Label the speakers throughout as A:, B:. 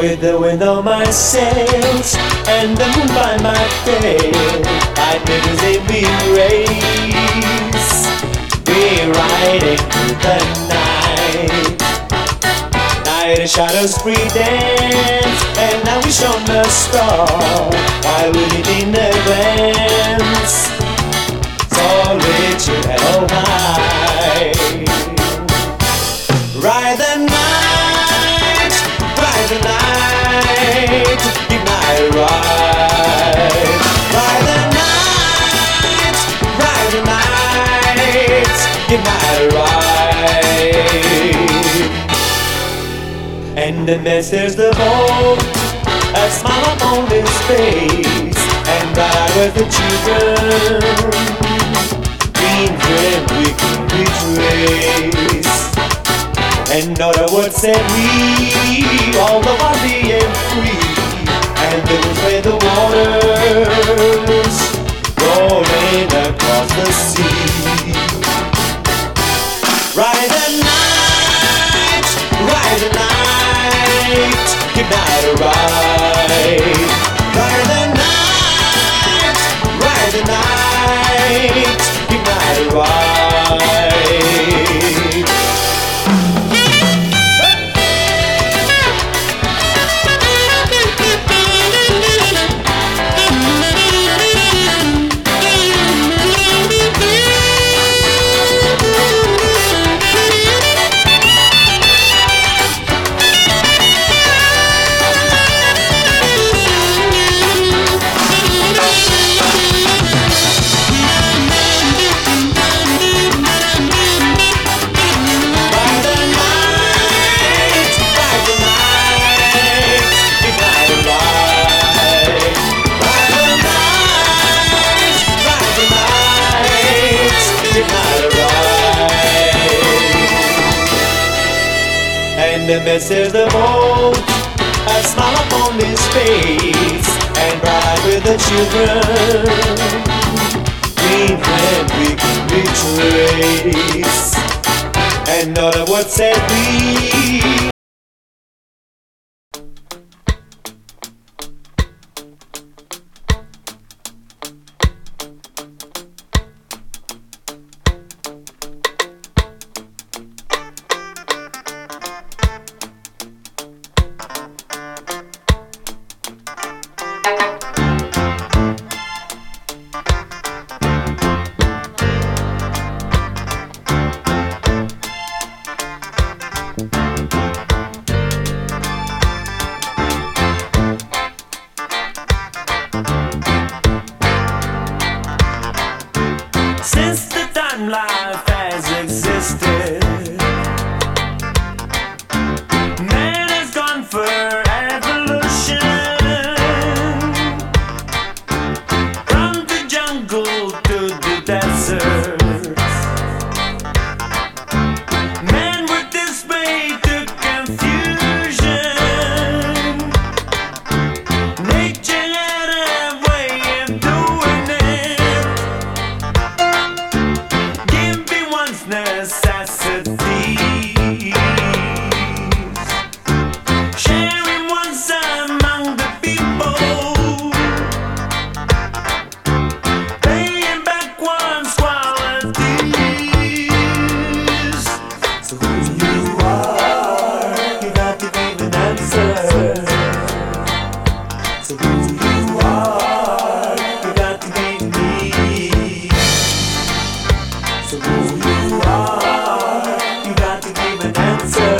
A: With the wind on my sails and the moon by my tail, I'd never say we race. We're riding through the night. Night and shadows free dance, and now we shone the star while we live in the glance. So rich and hell high. Ride the night, ride the night, ignite ride. Ride the night, ride the night, ignite ride. And then there's the boat, a smile upon his face, and ride with the children. Green friend we can retrace. And other words said we, all the body and free, and it was where the waters rolling across the sea. Ride the night, ride the night, ignite a ride. Ride the night, ride the night, ignite a ride. And the message the boat, a smile upon his face, and ride with the children. Green friend we can retrace. And other words said we. Since the time life has existed, man has gone for evolution. From the jungle to the desert, man worked his way to confusion. Nature had a way of doing it, giving one's necessities, sharing one's among the people, paying back one's qualities. So who you are, you got to give an answer. So who you are, you got to give me. So who you are, you got to give an answer.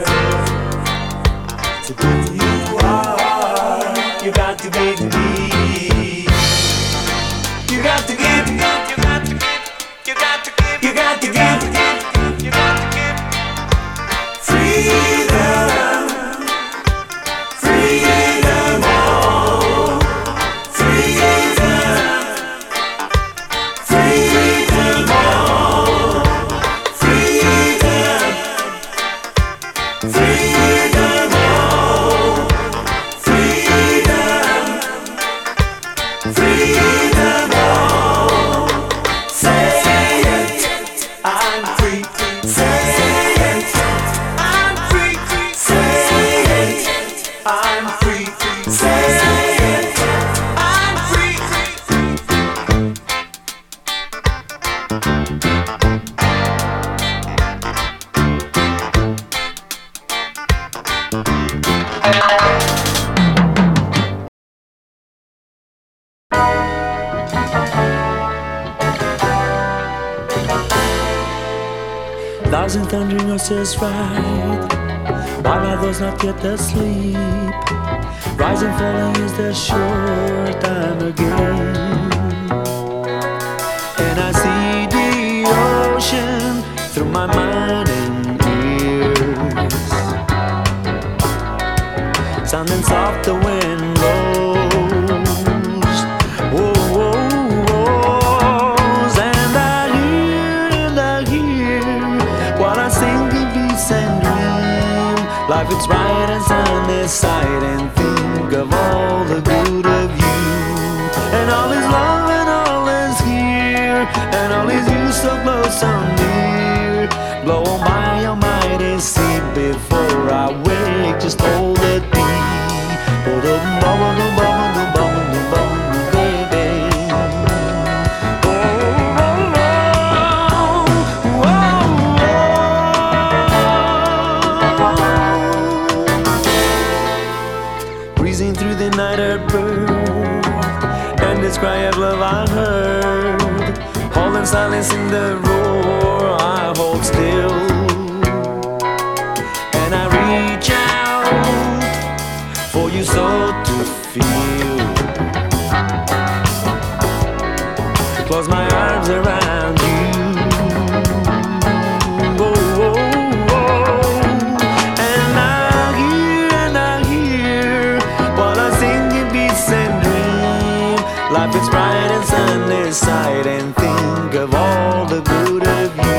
A: So who you are, you got to give me. You got to give, you got to give, you got to give, you got to give, you got to give. Freedom, freedom, oh, freedom, freedom, oh, freedom, freedom, oh, freedom, freedom, oh. Say it, I'm free. Say it, I'm free. Say it, I'm Lies and thundering your says right, while others not yet asleep. Rising, falling is the short time again. And I see the ocean through my mind and ears, sounding soft the wind blows. Whoa, whoa, whoa. And I hear while I sing in peace and dream. Life it's bright and sunny side, and think of all the good of you. And all is love and all is here, and all is you so close so near. Blow on my almighty seat before I wake, just hold it deep. Breezing through the night a bird, and its cry of love I heard. Holding silence in the roar, I hold still. And I reach out for you so to feel. Close my arms around you. Oh, oh, oh. And I hear while I sing in peace and dream. Life is bright and sunny side, and think of all the good of you.